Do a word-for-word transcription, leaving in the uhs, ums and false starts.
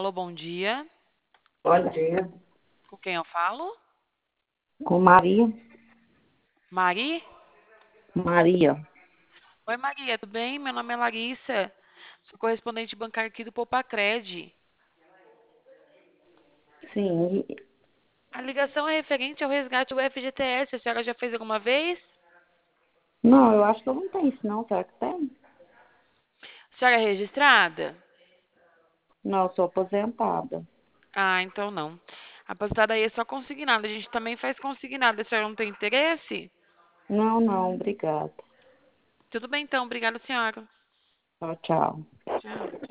Alô, bom dia. Bom dia. Com quem eu falo? Com Maria. Mari? Maria. Oi, Maria, tudo bem? Meu nome é Larissa. Sou correspondente bancária aqui do Popacred. Sim. A ligação é referente ao resgate do F G T S. A senhora já fez alguma vez? Não, eu acho que eu não tenho isso não. Será que tem? A senhora é registrada? Não, eu sou aposentada. Ah, então não. Apostada aí é só consignado. A gente também faz consignado. A senhora não tem interesse? Não, não, obrigada. Tudo bem, então. Obrigada, senhora. Tchau, tchau. Tchau.